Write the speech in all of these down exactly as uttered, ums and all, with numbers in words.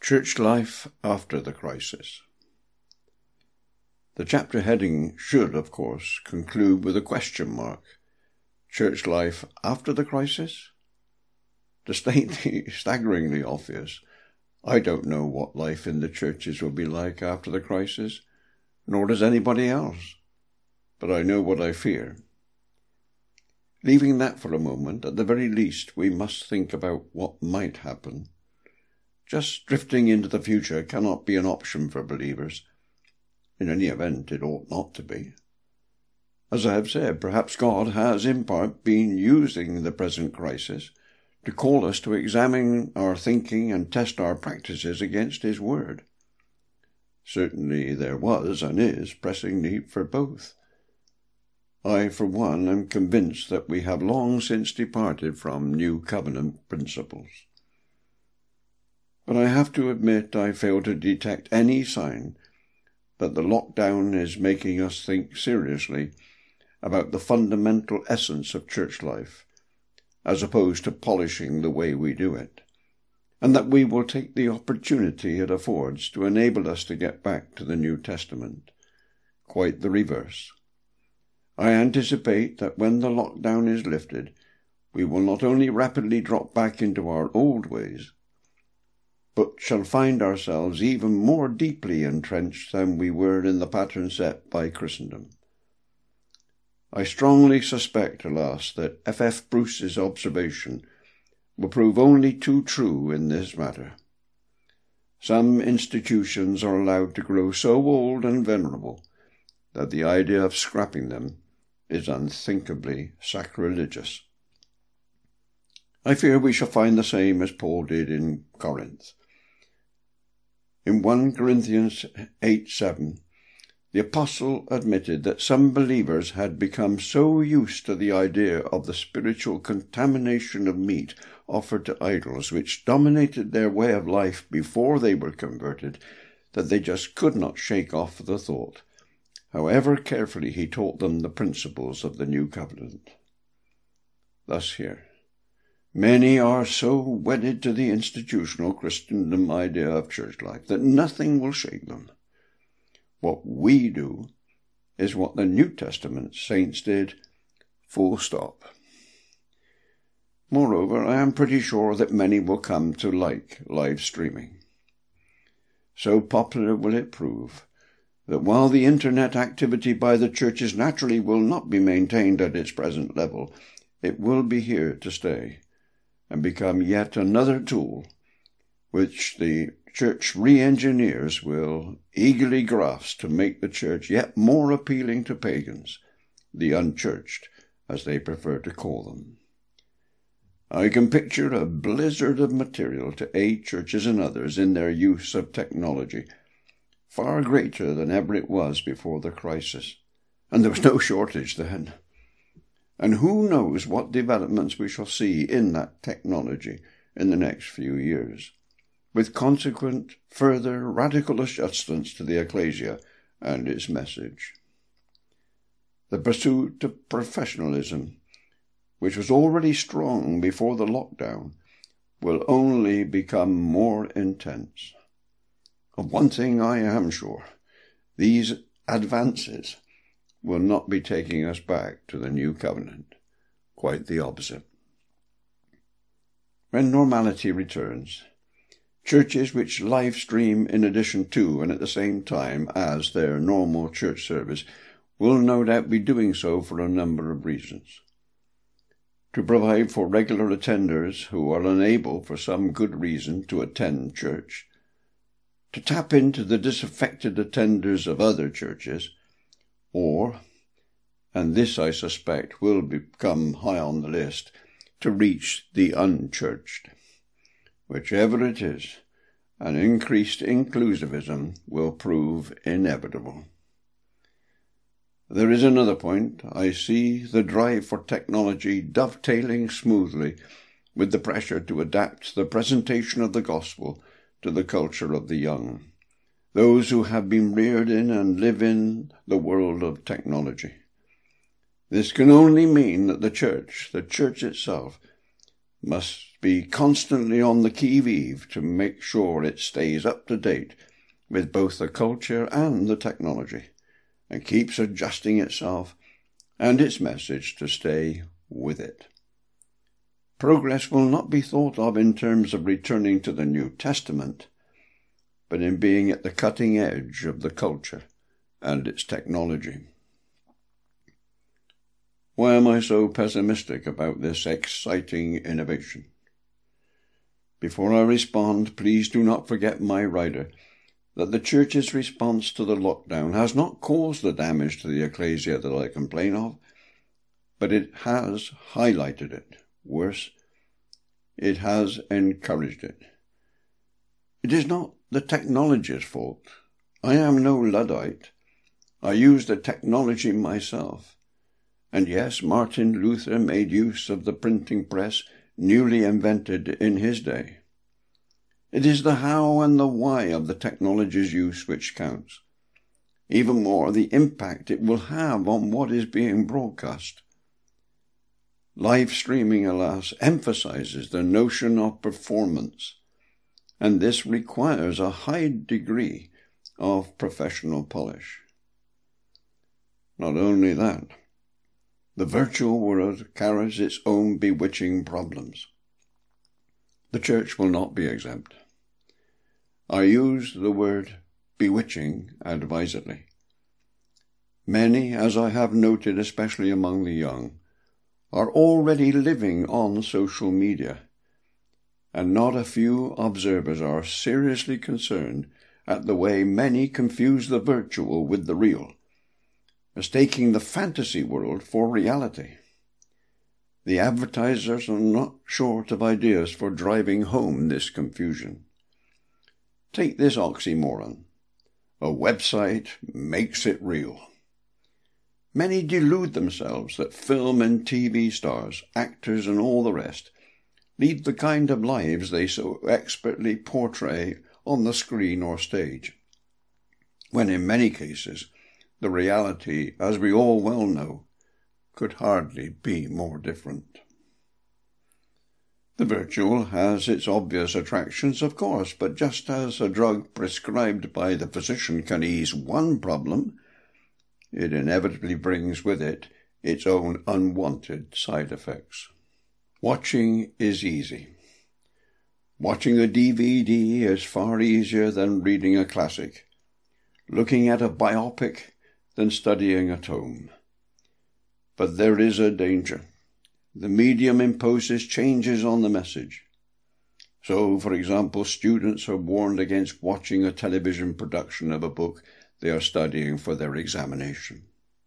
Church Life After the Crisis. The chapter heading should, of course, conclude with a question mark. Church life after the crisis? To state the staggeringly obvious, I don't know what life in the churches will be like after the crisis, nor does anybody else, but I know what I fear. Leaving that for a moment, at the very least we must think about what might happen. Just drifting into the future cannot be an option for believers. In any event, it ought not to be. As I have said, perhaps God has in part been using the present crisis to call us to examine our thinking and test our practices against His Word. Certainly there was and is pressing need for both. I, for one, am convinced that we have long since departed from New Covenant principles. But I have to admit I fail to detect any sign that the lockdown is making us think seriously about the fundamental essence of church life, as opposed to polishing the way we do it, and that we will take the opportunity it affords to enable us to get back to the New Testament. Quite the reverse. I anticipate that when the lockdown is lifted, we will not only rapidly drop back into our old ways, but shall find ourselves even more deeply entrenched than we were in the pattern set by Christendom. I strongly suspect, alas, that F F Bruce's observation will prove only too true in this matter. Some institutions are allowed to grow so old and venerable that the idea of scrapping them is unthinkably sacrilegious. I fear we shall find the same as Paul did in Corinth. In First Corinthians eight seven, the apostle admitted that some believers had become so used to the idea of the spiritual contamination of meat offered to idols, which dominated their way of life before they were converted, that they just could not shake off the thought, however carefully he taught them the principles of the New Covenant. Thus here, many are so wedded to the institutional Christendom idea of church life that nothing will shake them. What we do is what the New Testament saints did, full stop. Moreover, I am pretty sure that many will come to like live streaming. So popular will it prove that while the internet activity by the churches naturally will not be maintained at its present level, it will be here to stay and become yet another tool which the church re-engineers will eagerly grasp to make the church yet more appealing to pagans, the unchurched, as they prefer to call them. I can picture a blizzard of material to aid churches and others in their use of technology, far greater than ever it was before the crisis, and there was no shortage then. And who knows what developments we shall see in that technology in the next few years, with consequent further radical adjustments to the ecclesia and its message. The pursuit of professionalism, which was already strong before the lockdown, will only become more intense. Of one thing I am sure, these advances will not be taking us back to the New Covenant. Quite the opposite. When normality returns, churches which live stream in addition to and at the same time as their normal church service will no doubt be doing so for a number of reasons. To provide for regular attenders who are unable for some good reason to attend church, to tap into the disaffected attenders of other churches, or, and this I suspect will become high on the list, to reach the unchurched. Whichever it is, an increased inclusivism will prove inevitable. There is another point. I see the drive for technology dovetailing smoothly with the pressure to adapt the presentation of the gospel to the culture of the young, those who have been reared in and live in the world of technology. This can only mean that the church, the church itself, must be constantly on the qui-vive to make sure it stays up to date with both the culture and the technology, and keeps adjusting itself and its message to stay with it. Progress will not be thought of in terms of returning to the New Testament, but in being at the cutting edge of the culture and its technology. Why am I so pessimistic about this exciting innovation? Before I respond, please do not forget my rider that the Church's response to the lockdown has not caused the damage to the ecclesia that I complain of, but it has highlighted it. Worse, it has encouraged it. It is not the technology's fault. I am no Luddite. I use the technology myself. And yes, Martin Luther made use of the printing press newly invented in his day. It is the how and the why of the technology's use which counts. Even more, the impact it will have on what is being broadcast. Live streaming, alas, emphasizes the notion of performance, and this requires a high degree of professional polish. Not only that, the virtual world carries its own bewitching problems. The Church will not be exempt. I use the word bewitching advisedly. Many, as I have noted, especially among the young, are already living on social media, and not a few observers are seriously concerned at the way many confuse the virtual with the real, mistaking the fantasy world for reality. The advertisers are not short of ideas for driving home this confusion. Take this oxymoron. A website makes it real. Many delude themselves that film and T V stars, actors and all the rest lead the kind of lives they so expertly portray on the screen or stage, when in many cases the reality, as we all well know, could hardly be more different. The virtual has its obvious attractions, of course, but just as a drug prescribed by the physician can ease one problem, it inevitably brings with it its own unwanted side effects. Watching is easy. Watching a D V D is far easier than reading a classic, looking at a biopic than studying a tome. But there is a danger. The medium imposes changes on the message. So, for example, students are warned against watching a television production of a book they are studying for their examination.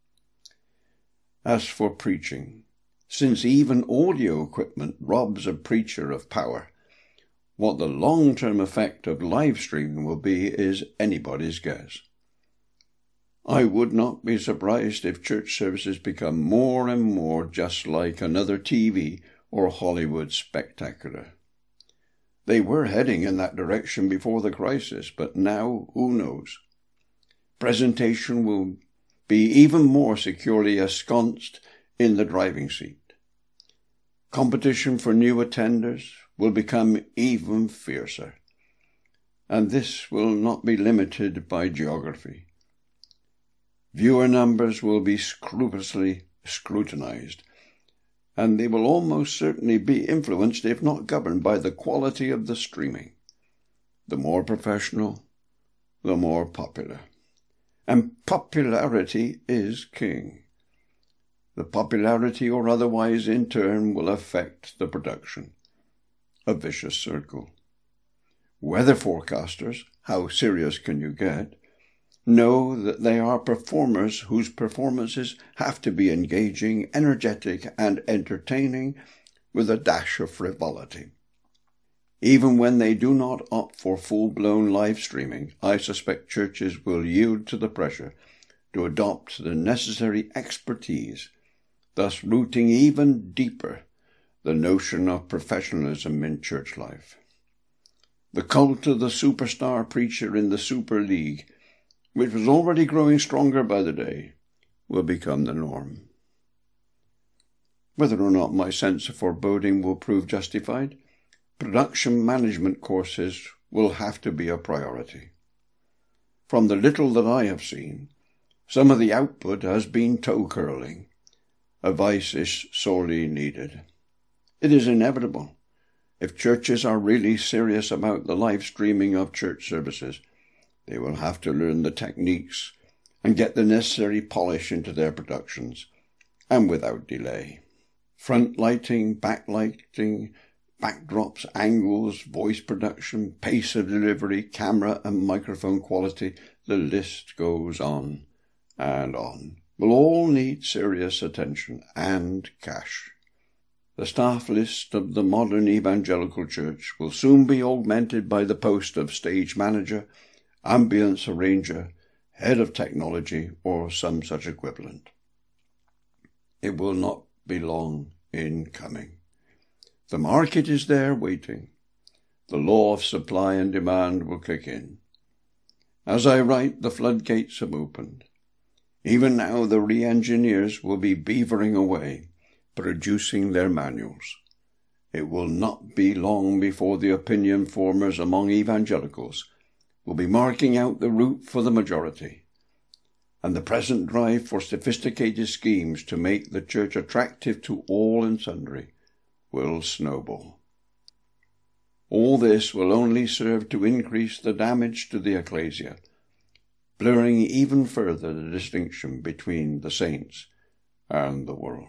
As for preaching, since even audio equipment robs a preacher of power, what the long-term effect of live streaming will be is anybody's guess. I would not be surprised if church services become more and more just like another T V or Hollywood spectacular. They were heading in that direction before the crisis, but now, who knows? Presentation will be even more securely ensconced in the driving seat. Competition for new attenders will become even fiercer, and this will not be limited by geography. Viewer numbers will be scrupulously scrutinized, and they will almost certainly be influenced, if not governed, by the quality of the streaming. The more professional, the more popular. And popularity is king. The popularity or otherwise in turn will affect the production. A vicious circle. Weather forecasters, how serious can you get, know that they are performers whose performances have to be engaging, energetic, and entertaining with a dash of frivolity. Even when they do not opt for full-blown live streaming, I suspect churches will yield to the pressure to adopt the necessary expertise, thus rooting even deeper the notion of professionalism in church life. The cult of the superstar preacher in the Super League, which was already growing stronger by the day, will become the norm. Whether or not my sense of foreboding will prove justified, production management courses will have to be a priority. From the little that I have seen, some of the output has been toe-curling. Advice is sorely needed. It is inevitable. If churches are really serious about the live streaming of church services, they will have to learn the techniques and get the necessary polish into their productions, and without delay. Front lighting, backlighting, backdrops, angles, voice production, pace of delivery, camera and microphone quality, the list goes on and on, will all need serious attention and cash. The staff list of the modern evangelical church will soon be augmented by the post of stage manager, ambience arranger, head of technology, or some such equivalent. It will not be long in coming. The market is there waiting. The law of supply and demand will kick in. As I write, the floodgates have opened. Even now the re-engineers will be beavering away, producing their manuals. It will not be long before the opinion formers among evangelicals will be marking out the route for the majority, and the present drive for sophisticated schemes to make the church attractive to all and sundry will snowball. All this will only serve to increase the damage to the ecclesia, blurring even further the distinction between the saints and the world.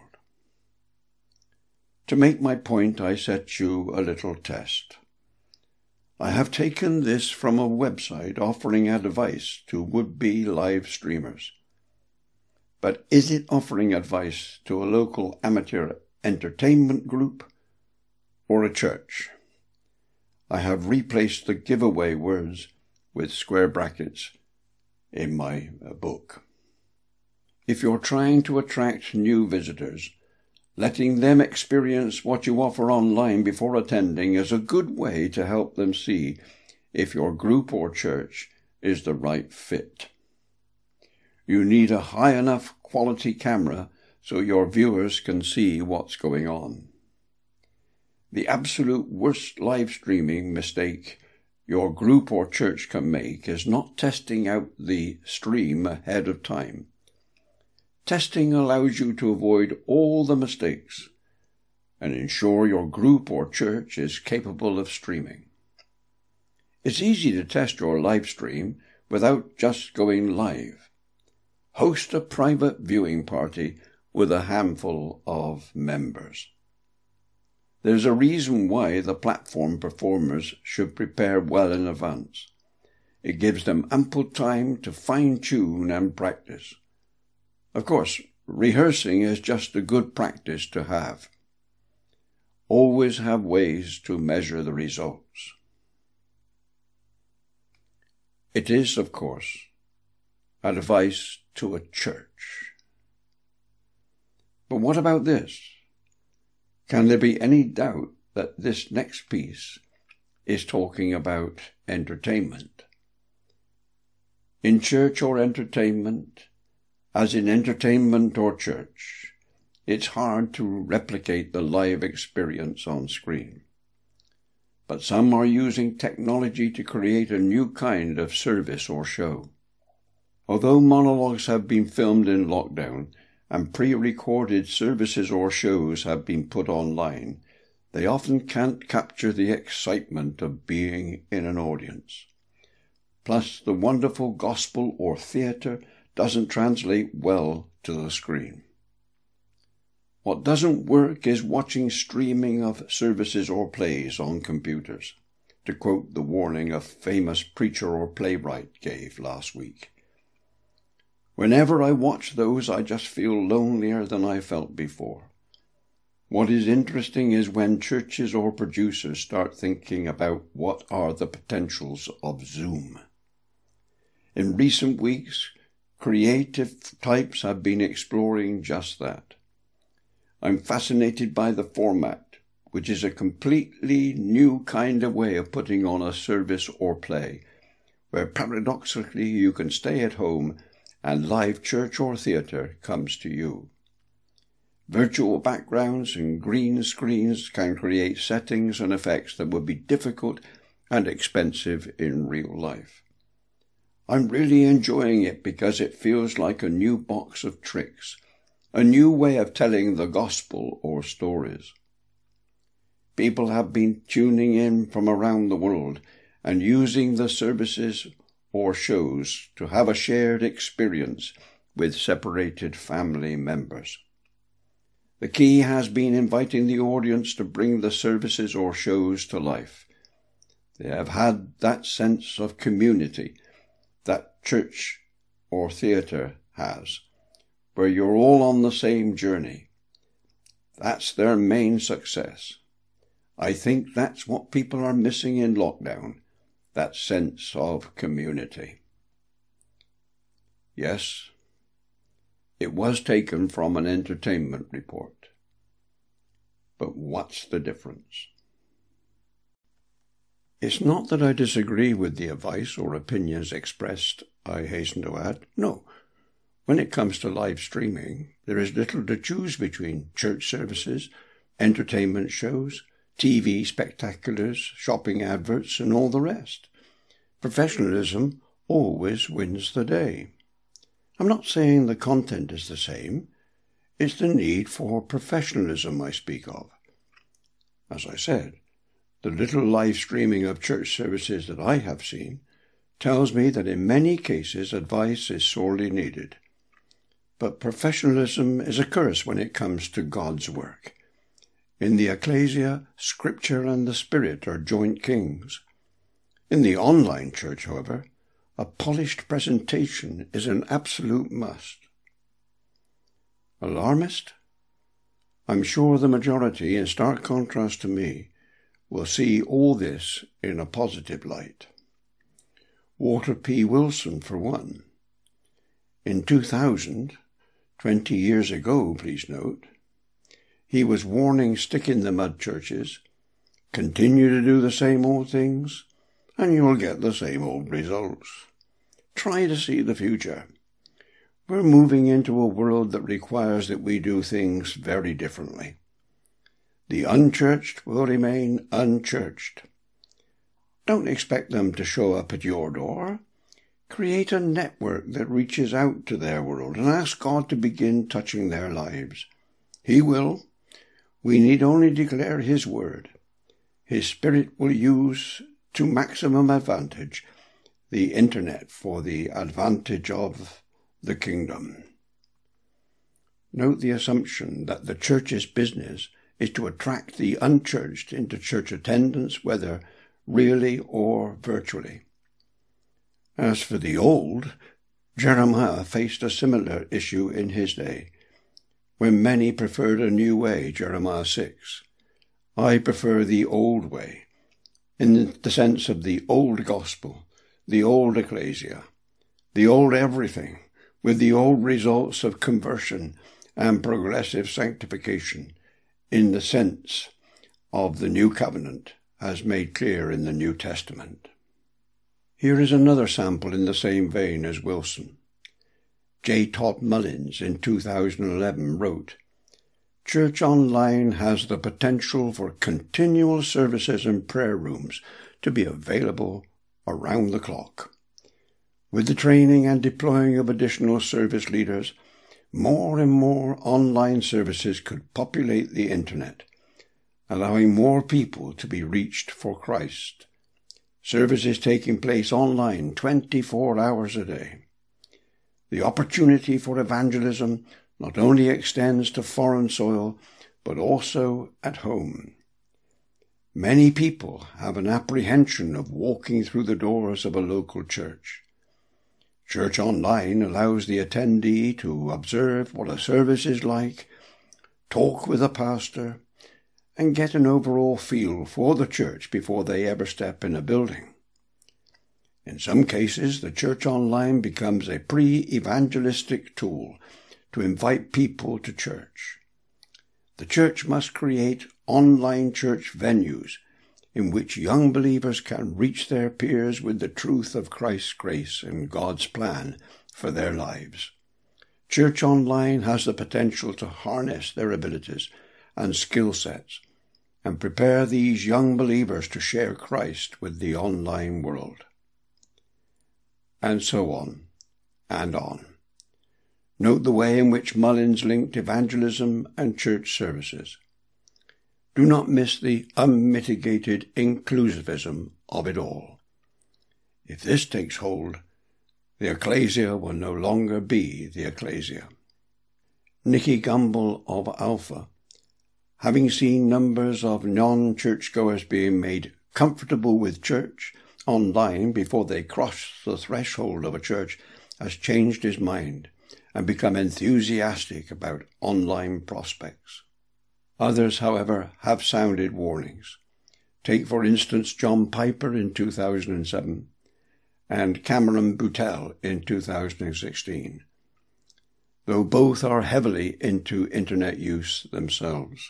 To make my point, I set you a little test. I have taken this from a website offering advice to would-be live streamers. But is it offering advice to a local amateur entertainment group or a church? I have replaced the giveaway words with square brackets in my book. If you're trying to attract new visitors, letting them experience what you offer online before attending is a good way to help them see if your group or church is the right fit. You need a high enough quality camera so your viewers can see what's going on. The absolute worst live streaming mistake your group or church can make is not testing out the stream ahead of time. Testing allows you to avoid all the mistakes and ensure your group or church is capable of streaming. It's easy to test your live stream without just going live. Host a private viewing party with a handful of members. There's a reason why the platform performers should prepare well in advance. It gives them ample time to fine-tune and practice. Of course, rehearsing is just a good practice to have. Always have ways to measure the results. It is, of course, advice to a church. But what about this? Can there be any doubt that this next piece is talking about entertainment? In church or entertainment, as in entertainment or church, it's hard to replicate the live experience on screen. But some are using technology to create a new kind of service or show. Although monologues have been filmed in lockdown and pre-recorded services or shows have been put online, they often can't capture the excitement of being in an audience. Plus, the wonderful gospel or theatre doesn't translate well to the screen. What doesn't work is watching streaming of services or plays on computers, to quote the warning a famous preacher or playwright gave last week. Whenever I watch those, I just feel lonelier than I felt before. What is interesting is when churches or producers start thinking about what are the potentials of Zoom. In recent weeks, creative types have been exploring just that. I'm fascinated by the format, which is a completely new kind of way of putting on a service or play, where paradoxically you can stay at home and live church or theatre comes to you. Virtual backgrounds and green screens can create settings and effects that would be difficult and expensive in real life. I'm really enjoying it because it feels like a new box of tricks, a new way of telling the gospel or stories. People have been tuning in from around the world and using the services or shows to have a shared experience with separated family members. The key has been inviting the audience to bring the services or shows to life. They have had that sense of community that church or theatre has, where you're all on the same journey. That's their main success. I think that's what people are missing in lockdown, that sense of community. Yes, it was taken from an entertainment report. But what's the difference? It's not that I disagree with the advice or opinions expressed, I hasten to add. No, when it comes to live streaming, there is little to choose between church services, entertainment shows, T V spectaculars, shopping adverts, and all the rest. Professionalism always wins the day. I'm not saying the content is the same. It's the need for professionalism I speak of. As I said, the little live streaming of church services that I have seen tells me that in many cases advice is sorely needed. But professionalism is a curse when it comes to God's work. In the ecclesia, Scripture and the Spirit are joint kings. In the online church, however, a polished presentation is an absolute must. Alarmist? I'm sure the majority, in stark contrast to me, will see all this in a positive light. Walter P. Wilson, for one. In two thousand, twenty years ago, please note, he was warning stick-in-the-mud churches, continue to do the same old things, and you'll get the same old results. Try to see the future. We're moving into a world that requires that we do things very differently. The unchurched will remain unchurched. Don't expect them to show up at your door. Create a network that reaches out to their world and ask God to begin touching their lives. He will. We need only declare His word. His Spirit will use to maximum advantage the internet for the advantage of the kingdom. Note the assumption that the church's business is to attract the unchurched into church attendance, whether really or virtually. As for the old, Jeremiah faced a similar issue in his day, when many preferred a new way, Jeremiah six. I prefer the old way, in the sense of the old gospel, the old ecclesia, the old everything, with the old results of conversion and progressive sanctification, in the sense of the new covenant, as made clear in the New Testament. Here is another sample in the same vein as Wilson. J. Todd Mullins in two thousand eleven wrote, Church Online has the potential for continual services and prayer rooms to be available around the clock. With the training and deploying of additional service leaders, more and more online services could populate the internet, allowing more people to be reached for Christ. Services taking place online twenty-four hours a day. The opportunity for evangelism not only extends to foreign soil, but also at home. Many people have an apprehension of walking through the doors of a local church. Church Online allows the attendee to observe what a service is like, talk with a pastor, and get an overall feel for the church before they ever step in a building. In some cases, the Church Online becomes a pre-evangelistic tool to invite people to church. The church must create online church venues in which young believers can reach their peers with the truth of Christ's grace and God's plan for their lives. Church Online has the potential to harness their abilities and skill sets and prepare these young believers to share Christ with the online world. And so on and on. Note the way in which Mullins linked evangelism and church services. Do not miss the unmitigated inclusivism of it all. If this takes hold, the ecclesia will no longer be the ecclesia. Nicky Gumbel of Alpha, having seen numbers of non-churchgoers being made comfortable with church online before they cross the threshold of a church, has changed his mind and become enthusiastic about online prospects. Others, however, have sounded warnings. Take, for instance, John Piper in two thousand seven and Cameron Boutelle in two thousand sixteen, though both are heavily into internet use themselves.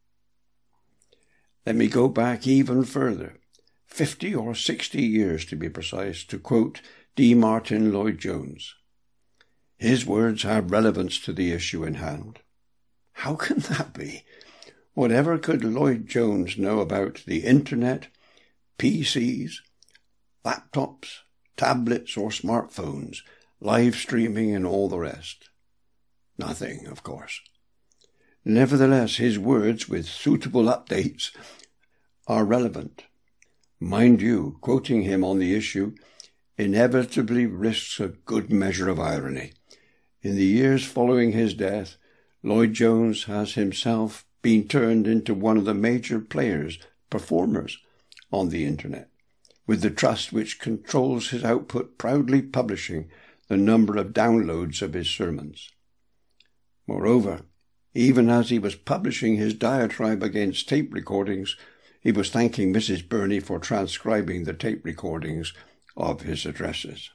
Let me go back even further, fifty or sixty years to be precise, to quote D. Martin Lloyd-Jones. His words have relevance to the issue in hand. How can that be? Whatever could Lloyd-Jones know about the internet, P Cs, laptops, tablets or smartphones, live streaming and all the rest? Nothing, of course. Nevertheless, his words, with suitable updates, are relevant. Mind you, quoting him on the issue inevitably risks a good measure of irony. In the years following his death, Lloyd-Jones has himself been turned into one of the major players, performers, on the internet, with the trust which controls his output proudly publishing the number of downloads of his sermons. Moreover, even as he was publishing his diatribe against tape recordings, he was thanking Missus Burney for transcribing the tape recordings of his addresses.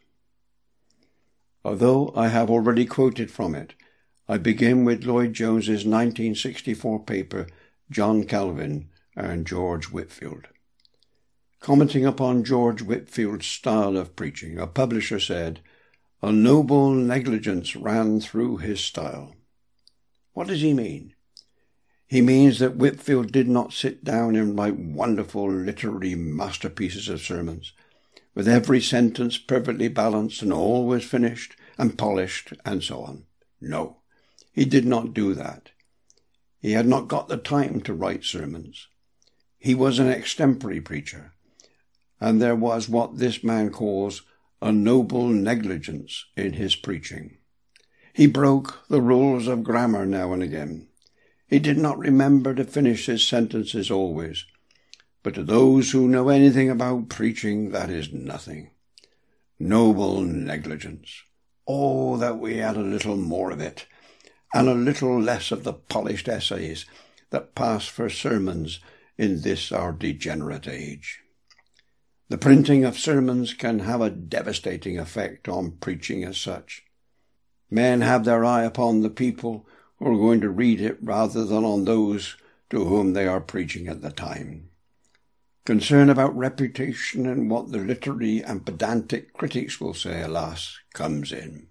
Although I have already quoted from it, I begin with Lloyd-Jones's nineteen sixty-four paper, John Calvin and George Whitefield. Commenting upon George Whitefield's style of preaching, a publisher said, "A noble negligence ran through his style." What does he mean? He means that Whitefield did not sit down and write wonderful literary masterpieces of sermons, with every sentence perfectly balanced and always finished and polished and so on. No, he did not do that. He had not got the time to write sermons. He was an extempore preacher, and there was what this man calls a noble negligence in his preaching. He broke the rules of grammar now and again. He did not remember to finish his sentences always. But to those who know anything about preaching, that is nothing. Noble negligence. Oh, that we had a little more of it, and a little less of the polished essays that pass for sermons in this our degenerate age. The printing of sermons can have a devastating effect on preaching as such. Men have their eye upon the people who are going to read it rather than on those to whom they are preaching at the time. Concern about reputation and what the literary and pedantic critics will say, alas, comes in.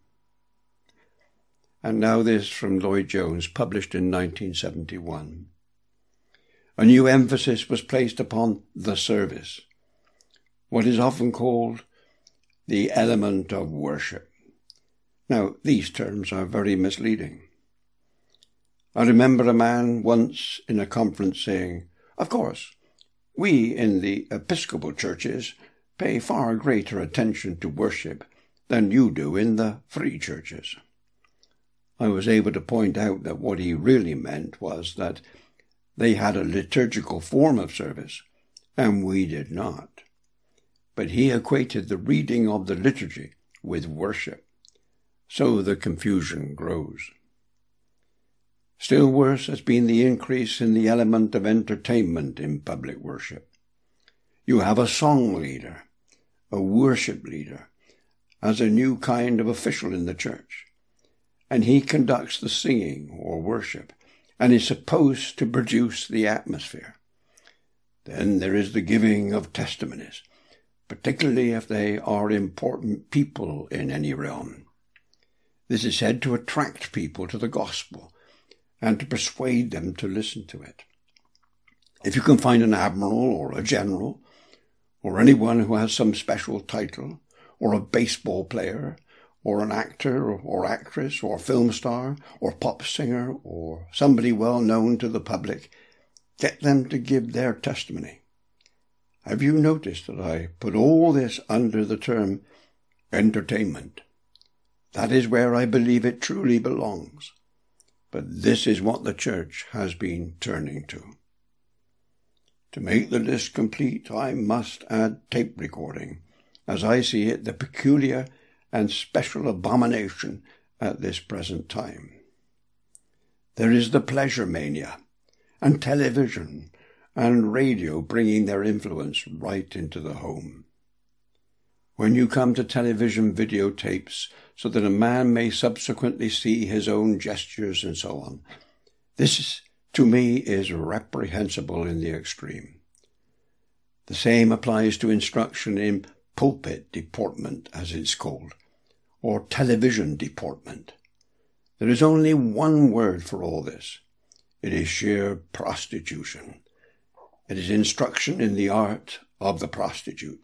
And now this from Lloyd-Jones, published in nineteen seventy-one. A new emphasis was placed upon the service, what is often called the element of worship. Now, these terms are very misleading. I remember a man once in a conference saying, "Of course, we in the Episcopal churches pay far greater attention to worship than you do in the free churches." I was able to point out that what he really meant was that they had a liturgical form of service, and we did not. But he equated the reading of the liturgy with worship. So the confusion grows. Still worse has been the increase in the element of entertainment in public worship. You have a song leader, a worship leader, as a new kind of official in the church, and he conducts the singing or worship and is supposed to produce the atmosphere. Then there is the giving of testimonies, particularly if they are important people in any realm. This is said to attract people to the gospel and to persuade them to listen to it. If you can find an admiral or a general, or anyone who has some special title, or a baseball player, or an actor or actress, or film star, or pop singer, or somebody well known to the public, get them to give their testimony. Have you noticed that I put all this under the term entertainment? That is where I believe it truly belongs. But this is what the church has been turning to. To make the list complete, I must add tape recording, as I see it the peculiar and special abomination at this present time. There is the pleasure mania, and television and radio bringing their influence right into the home. When you come to television videotapes so that a man may subsequently see his own gestures and so on, this, to me, is reprehensible in the extreme. The same applies to instruction in pulpit deportment, as it's called, or television deportment. There is only one word for all this. It is sheer prostitution. It is instruction in the art of the prostitute.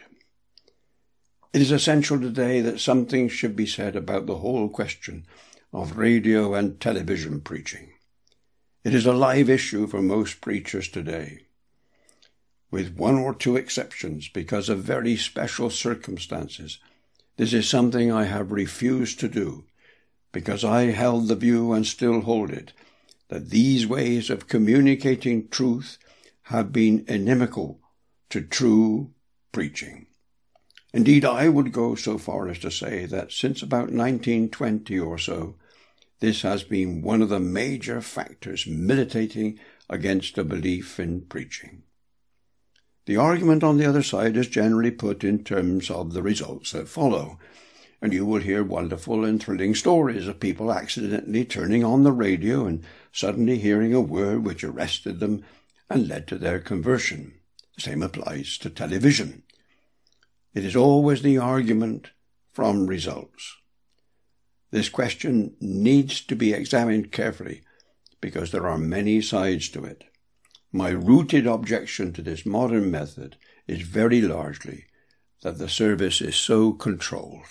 It is essential today that something should be said about the whole question of radio and television preaching. It is a live issue for most preachers today, with one or two exceptions because of very special circumstances. This is something I have refused to do, because I held the view and still hold it, that these ways of communicating truth have been inimical to true preaching. Indeed, I would go so far as to say that since about nineteen twenty or so, this has been one of the major factors militating against a belief in preaching. The argument on the other side is generally put in terms of the results that follow, and you will hear wonderful and thrilling stories of people accidentally turning on the radio and suddenly hearing a word which arrested them and led to their conversion. The same applies to television. It is always the argument from results. This question needs to be examined carefully because there are many sides to it. My rooted objection to this modern method is very largely that the service is so controlled.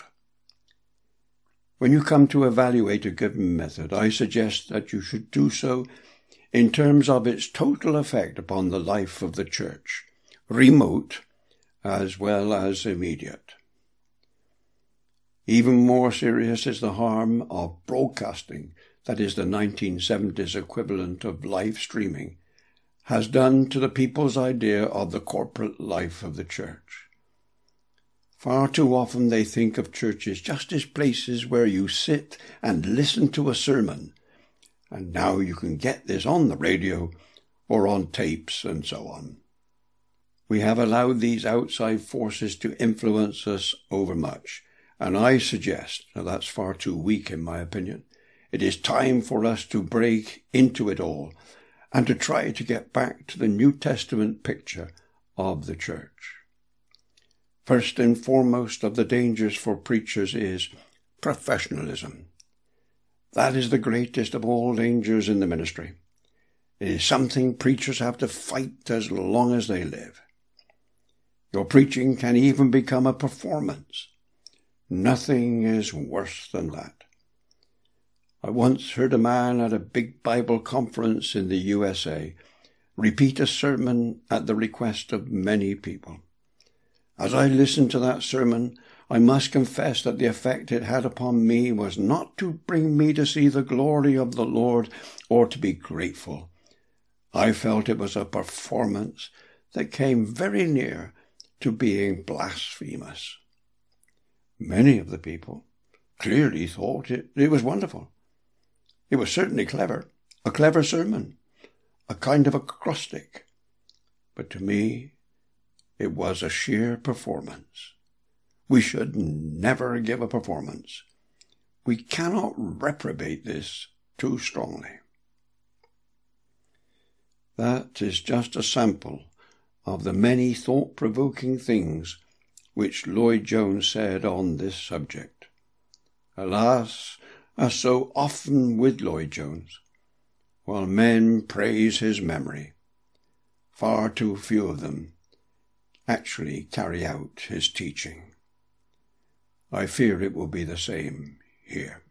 When you come to evaluate a given method, I suggest that you should do so in terms of its total effect upon the life of the church, remote as well as immediate. Even more serious is the harm of broadcasting, that is the nineteen seventies equivalent of live streaming, has done to the people's idea of the corporate life of the church. Far too often they think of churches just as places where you sit and listen to a sermon, and now you can get this on the radio or on tapes and so on. We have allowed these outside forces to influence us overmuch, and I suggest, now that's far too weak in my opinion, it is time for us to break into it all and to try to get back to the New Testament picture of the church. First and foremost of the dangers for preachers is professionalism. That is the greatest of all dangers in the ministry. It is something preachers have to fight as long as they live. Your preaching can even become a performance. Nothing is worse than that. I once heard a man at a big Bible conference in the U S A repeat a sermon at the request of many people. As I listened to that sermon, I must confess that the effect it had upon me was not to bring me to see the glory of the Lord or to be grateful. I felt it was a performance that came very near to being blasphemous. Many of the people clearly thought it, it was wonderful. It was certainly clever, a clever sermon, a kind of acrostic. But to me, it was a sheer performance. We should never give a performance. We cannot reprobate this too strongly. That is just a sample of the many thought-provoking things which Lloyd Jones said on this subject. Alas, as so often with Lloyd-Jones, while men praise his memory, far too few of them actually carry out his teaching. I fear it will be the same here.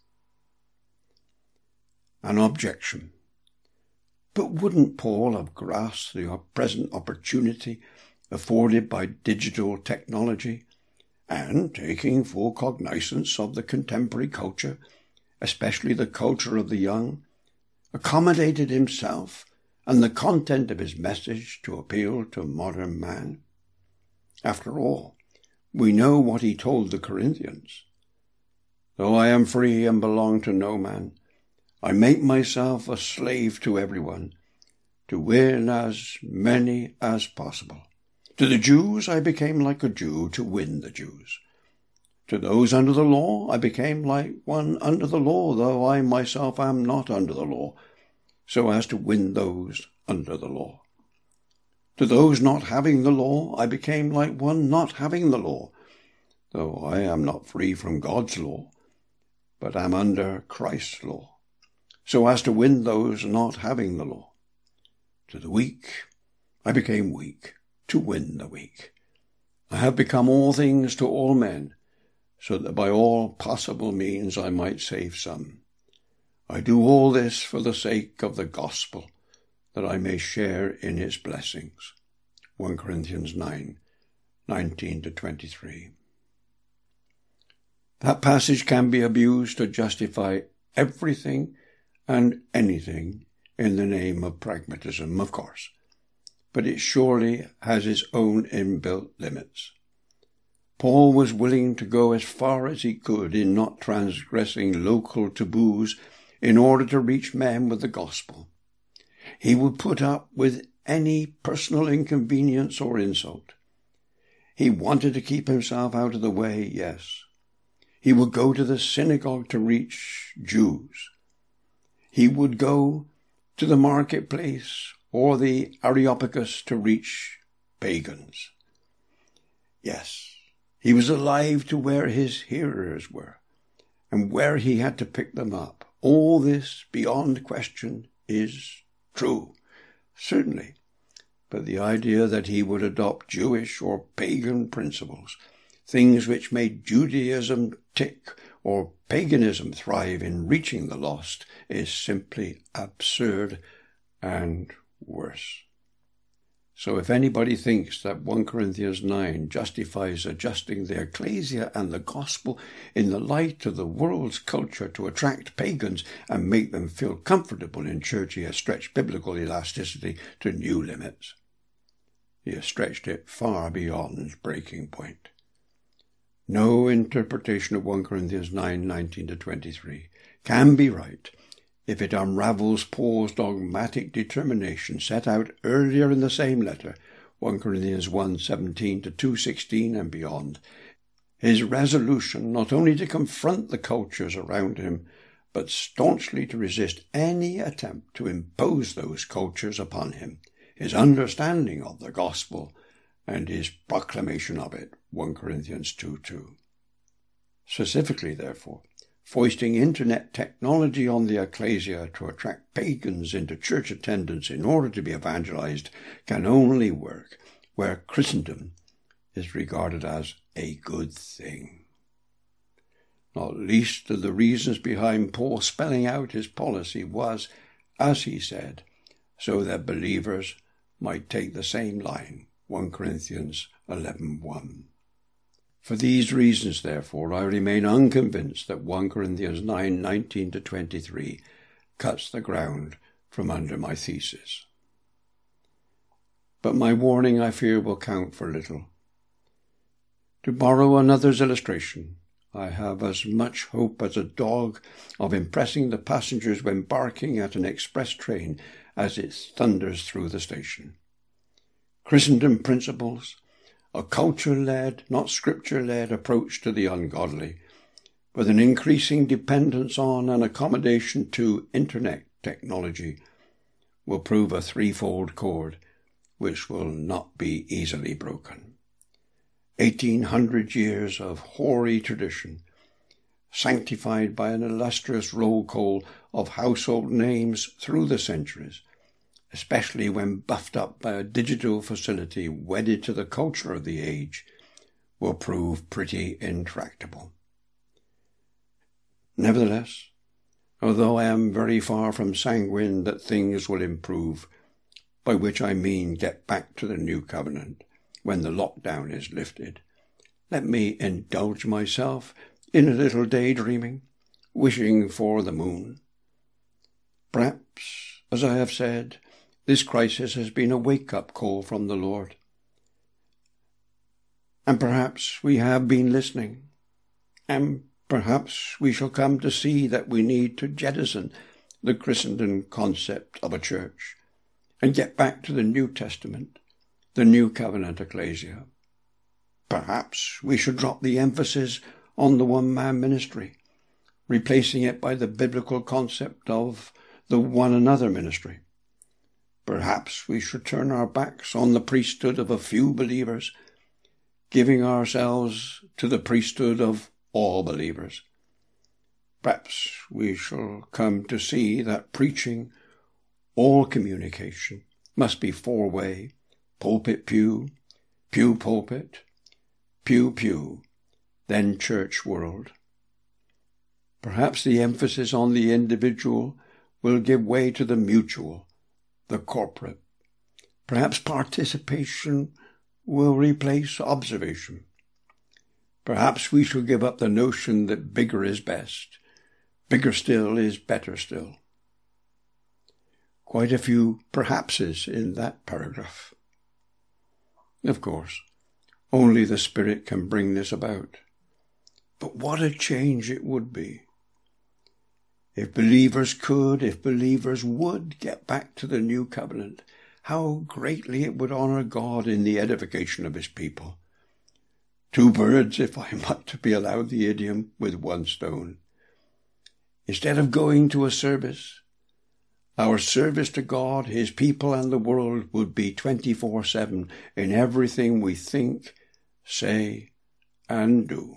An objection. But wouldn't Paul have grasped the present opportunity afforded by digital technology, and, taking full cognizance of the contemporary culture, especially the culture of the young, accommodated himself and the content of his message to appeal to modern man? After all, we know what he told the Corinthians. Though I am free and belong to no man, I make myself a slave to everyone, to win as many as possible. To the Jews I became like a Jew to win the Jews. To those under the law I became like one under the law, though I myself am not under the law, so as to win those under the law. To those not having the law I became like one not having the law, though I am not free from God's law, but am under Christ's law, so as to win those not having the law. To the weak I became weak, to win the weak. I have become all things to all men, so that by all possible means I might save some. I do all this for the sake of the gospel, that I may share in its blessings. First Corinthians nine, nineteen to twenty-three. That passage can be abused to justify everything and anything in the name of pragmatism, of course, but it surely has its own inbuilt limits. Paul was willing to go as far as he could in not transgressing local taboos in order to reach men with the gospel. He would put up with any personal inconvenience or insult. He wanted to keep himself out of the way, yes. He would go to the synagogue to reach Jews. He would go to the marketplace or the Areopagus to reach pagans. Yes, he was alive to where his hearers were and where he had to pick them up. All this, beyond question, is true, certainly. But the idea that he would adopt Jewish or pagan principles, things which made Judaism tick or paganism thrive in reaching the lost, is simply absurd and worse. So if anybody thinks that First Corinthians nine justifies adjusting the ecclesia and the gospel in the light of the world's culture to attract pagans and make them feel comfortable in church, he has stretched biblical elasticity to new limits. He has stretched it far beyond breaking point. No interpretation of First Corinthians nine, nineteen to twenty-three can be right if it unravels Paul's dogmatic determination set out earlier in the same letter, First Corinthians one, seventeen to two, sixteen and beyond, his resolution not only to confront the cultures around him, but staunchly to resist any attempt to impose those cultures upon him, his understanding of the gospel and his proclamation of it, First Corinthians two, two. Specifically, therefore, foisting internet technology on the ecclesia to attract pagans into church attendance in order to be evangelized can only work where Christendom is regarded as a good thing. Not least of the reasons behind Paul spelling out his policy was, as he said, so that believers might take the same line, First Corinthians eleven, one. For these reasons, therefore, I remain unconvinced that First Corinthians nine, nineteen to twenty-three cuts the ground from under my thesis. But my warning, I fear, will count for little. To borrow another's illustration, I have as much hope as a dog of impressing the passengers when barking at an express train as it thunders through the station. Christendom principles, a culture-led, not scripture-led approach to the ungodly, with an increasing dependence on and accommodation to internet technology, will prove a threefold cord which will not be easily broken. Eighteen hundred years of hoary tradition sanctified by an illustrious roll call of household names through the centuries, especially when buffed up by a digital facility wedded to the culture of the age, will prove pretty intractable. Nevertheless, although I am very far from sanguine that things will improve, by which I mean get back to the new covenant when the lockdown is lifted, let me indulge myself in a little daydreaming, wishing for the moon. Perhaps, as I have said, this crisis has been a wake-up call from the Lord. And perhaps we have been listening, and perhaps we shall come to see that we need to jettison the Christendom concept of a church and get back to the New Testament, the New Covenant ecclesia. Perhaps we should drop the emphasis on the one-man ministry, replacing it by the biblical concept of the one-another ministry. Perhaps we should turn our backs on the priesthood of a few believers, giving ourselves to the priesthood of all believers. Perhaps we shall come to see that preaching, all communication, must be four-way, pulpit-pew, pew-pulpit, pew-pew, then church world. Perhaps the emphasis on the individual will give way to the mutual, the corporate. Perhaps participation will replace observation. Perhaps we shall give up the notion that bigger is best. Bigger still is better still. Quite a few perhapses in that paragraph. Of course, only the Spirit can bring this about. But what a change it would be. If believers could, if believers would get back to the new covenant, how greatly it would honour God in the edification of his people. Two birds, if I might be allowed the idiom, with one stone. Instead of going to a service, our service to God, his people and the world would be twenty-four seven in everything we think, say, and do.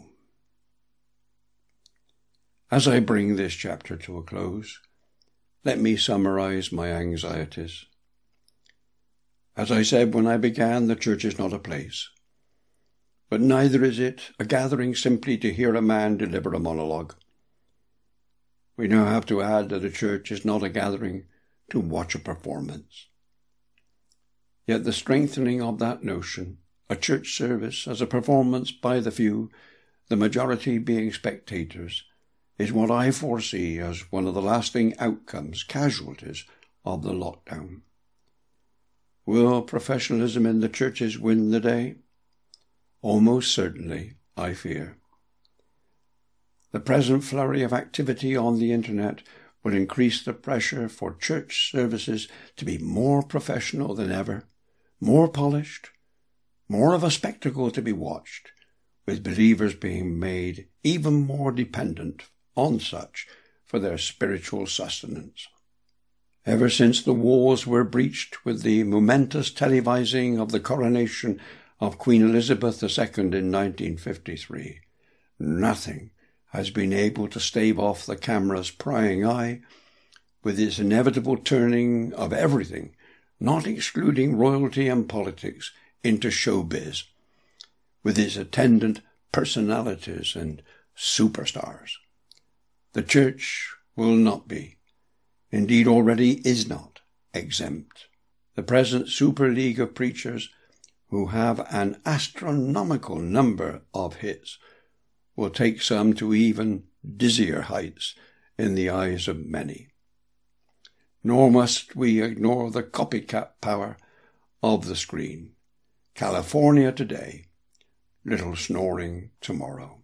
As I bring this chapter to a close, let me summarize my anxieties. As I said when I began, the church is not a place, but neither is it a gathering simply to hear a man deliver a monologue. We now have to add that a church is not a gathering to watch a performance. Yet the strengthening of that notion, a church service as a performance by the few, the majority being spectators, is what I foresee as one of the lasting outcomes, casualties of the lockdown. Will professionalism in the churches win the day? Almost certainly, I fear. The present flurry of activity on the internet will increase the pressure for church services to be more professional than ever, more polished, more of a spectacle to be watched, with believers being made even more dependent on such for their spiritual sustenance. Ever since the walls were breached with the momentous televising of the coronation of Queen Elizabeth the Second in nineteen fifty-three, nothing has been able to stave off the camera's prying eye, with its inevitable turning of everything, not excluding royalty and politics, into showbiz, with its attendant personalities and superstars. The church will not be, indeed already is not, exempt. The present super league of preachers, who have an astronomical number of hits, will take some to even dizzier heights in the eyes of many. Nor must we ignore the copycat power of the screen. California today, little snoring tomorrow.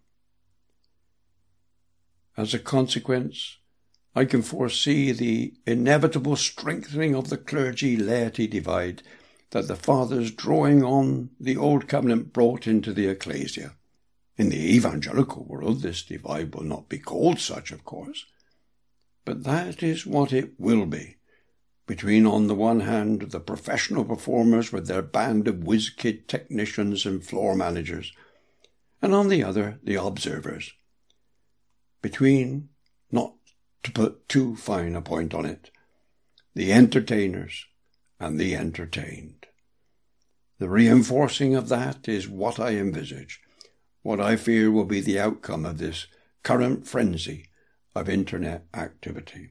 As a consequence, I can foresee the inevitable strengthening of the clergy-laity divide that the fathers drawing on the Old Covenant brought into the ecclesia. In the evangelical world, this divide will not be called such, of course, but that is what it will be, between, on the one hand, the professional performers with their band of whiz-kid technicians and floor managers, and on the other, the observers. between, not to put too fine a point on it, the entertainers and the entertained. The reinforcing of that is what I envisage, what I fear will be the outcome of this current frenzy of internet activity.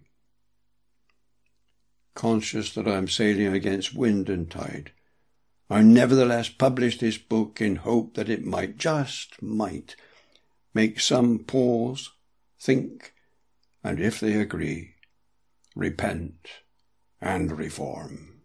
Conscious that I am sailing against wind and tide, I nevertheless publish this book in hope that it might, just might, make some pause, think, and if they agree, repent and reform.